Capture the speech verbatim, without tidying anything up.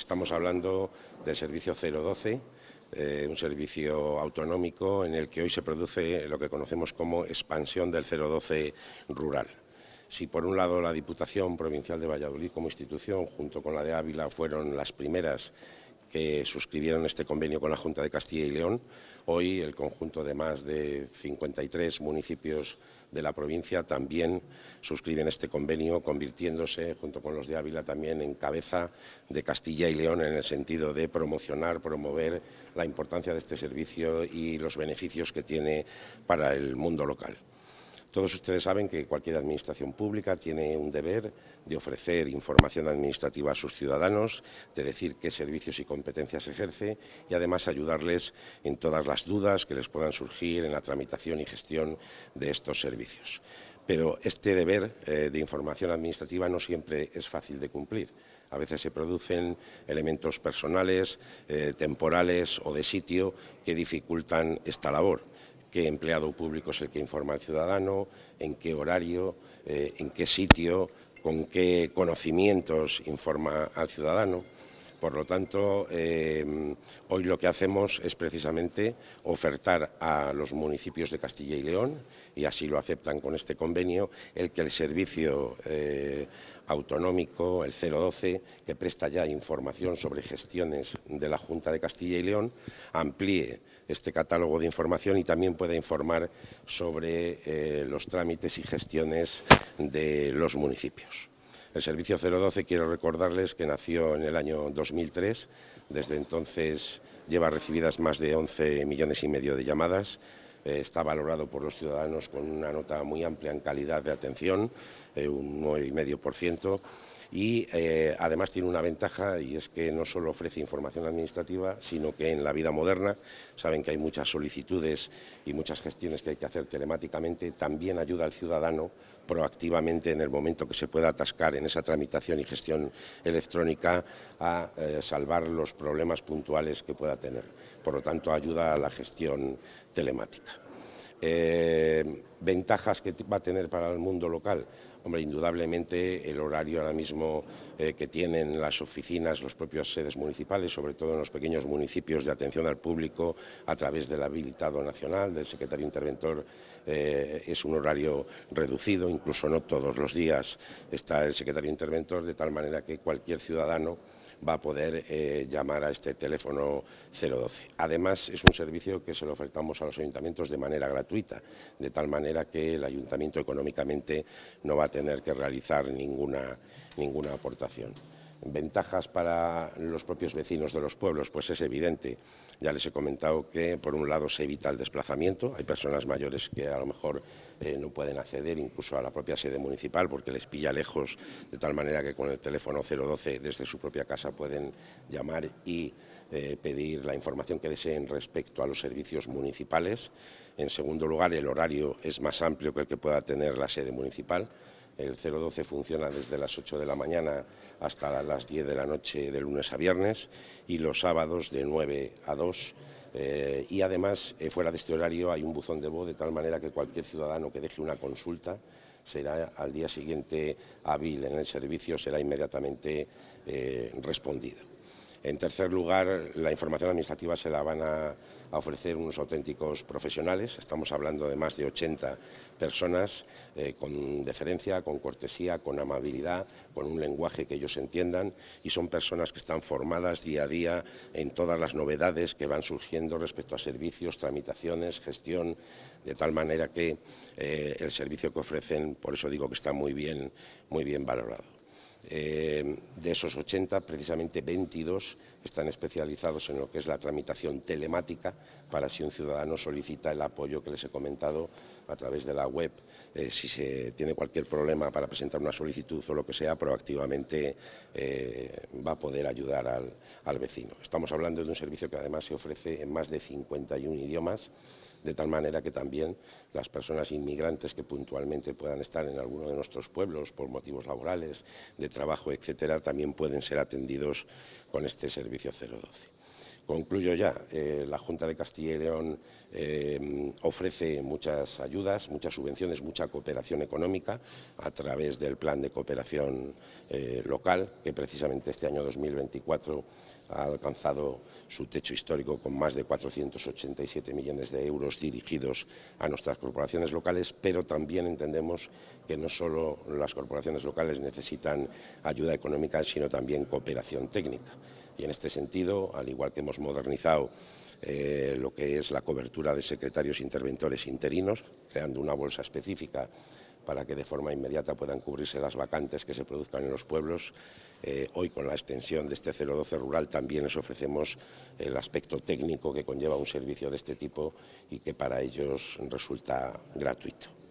Estamos hablando del servicio cero doce, eh, un servicio autonómico en el que hoy se produce lo que conocemos como expansión del cero doce rural. Si por un lado la Diputación Provincial de Valladolid como institución, junto con la de Ávila, fueron las primeras que suscribieron este convenio con la Junta de Castilla y León, hoy el conjunto de más de cincuenta y tres municipios de la provincia también suscriben este convenio, convirtiéndose, junto con los de Ávila, también en cabeza de Castilla y León en el sentido de promocionar, promover la importancia de este servicio y los beneficios que tiene para el mundo local. Todos ustedes saben que cualquier administración pública tiene un deber de ofrecer información administrativa a sus ciudadanos, de decir qué servicios y competencias ejerce y además ayudarles en todas las dudas que les puedan surgir en la tramitación y gestión de estos servicios. Pero este deber eh, de información administrativa no siempre es fácil de cumplir. A veces se producen elementos personales, eh, temporales o de sitio que dificultan esta labor. Qué empleado público es el que informa al ciudadano, en qué horario, eh, en qué sitio, con qué conocimientos informa al ciudadano. Por lo tanto, eh, hoy lo que hacemos es precisamente ofertar a los municipios de Castilla y León, y así lo aceptan con este convenio, el que el servicio eh, autonómico, el cero doce, que presta ya información sobre gestiones de la Junta de Castilla y León, amplíe este catálogo de información y también pueda informar sobre eh, los trámites y gestiones de los municipios. El servicio cero doce, quiero recordarles que nació en el año dos mil tres, desde entonces lleva recibidas más de once millones y medio de llamadas, eh, está valorado por los ciudadanos con una nota muy amplia en calidad de atención, eh, un nueve coma cinco por ciento, y eh, además tiene una ventaja, y es que no solo ofrece información administrativa, sino que en la vida moderna, saben que hay muchas solicitudes y muchas gestiones que hay que hacer telemáticamente, también ayuda al ciudadano proactivamente en el momento que se pueda atascar en esa tramitación y gestión electrónica a eh, salvar los problemas puntuales que pueda tener. Por lo tanto, ayuda a la gestión telemática. Eh, ¿Ventajas que va a tener para el mundo local? Hombre, indudablemente el horario ahora mismo eh, que tienen las oficinas, las propias sedes municipales, sobre todo en los pequeños municipios de atención al público a través del habilitado nacional, del secretario interventor, eh, es un horario reducido, incluso no todos los días está el secretario interventor, de tal manera que cualquier ciudadano va a poder eh, llamar a este teléfono cero doce. Además, es un servicio que se lo ofertamos a los ayuntamientos de manera gratuita, de tal manera que el ayuntamiento económicamente no va a tener que realizar ninguna, ninguna aportación. ¿Ventajas para los propios vecinos de los pueblos? Pues es evidente. Ya les he comentado que, por un lado, se evita el desplazamiento. Hay personas mayores que a lo mejor eh, no pueden acceder incluso a la propia sede municipal porque les pilla lejos, de tal manera que con el teléfono cero doce desde su propia casa pueden llamar y eh, pedir la información que deseen respecto a los servicios municipales. En segundo lugar, el horario es más amplio que el que pueda tener la sede municipal. El cero doce funciona desde las ocho de la mañana hasta las diez de la noche de lunes a viernes y los sábados de nueve a dos. Eh, y además, eh, fuera de este horario hay un buzón de voz, de tal manera que cualquier ciudadano que deje una consulta será al día siguiente hábil en el servicio, será inmediatamente eh, respondida. En tercer lugar, la información administrativa se la van a, a ofrecer unos auténticos profesionales. Estamos hablando de más de ochenta personas eh, con deferencia, con cortesía, con amabilidad, con un lenguaje que ellos entiendan, y son personas que están formadas día a día en todas las novedades que van surgiendo respecto a servicios, tramitaciones, gestión, de tal manera que eh, el servicio que ofrecen, por eso digo que está muy bien, muy bien valorado. Eh, de esos ochenta, precisamente veintidós están especializados en lo que es la tramitación telemática, para si un ciudadano solicita el apoyo que les he comentado a través de la web, eh, si se tiene cualquier problema para presentar una solicitud o lo que sea, proactivamente eh, va a poder ayudar al, al vecino. Estamos hablando de un servicio que además se ofrece en más de cincuenta y un idiomas, de tal manera que también las personas inmigrantes que puntualmente puedan estar en alguno de nuestros pueblos por motivos laborales, de trabajo, etcétera, también pueden ser atendidos con este servicio cero doce. Concluyo ya. Eh, la Junta de Castilla y León eh, ofrece muchas ayudas, muchas subvenciones, mucha cooperación económica a través del Plan de Cooperación eh, Local, que precisamente este año dos mil veinticuatro ha alcanzado su techo histórico con más de cuatrocientos ochenta y siete millones de euros dirigidos a nuestras corporaciones locales, pero también entendemos que no solo las corporaciones locales necesitan ayuda económica, sino también cooperación técnica. Y en este sentido, al igual que hemos modernizado eh, lo que es la cobertura de secretarios interventores interinos, creando una bolsa específica para que de forma inmediata puedan cubrirse las vacantes que se produzcan en los pueblos. Eh, hoy, con la extensión de este cero doce rural, también les ofrecemos el aspecto técnico que conlleva un servicio de este tipo y que para ellos resulta gratuito.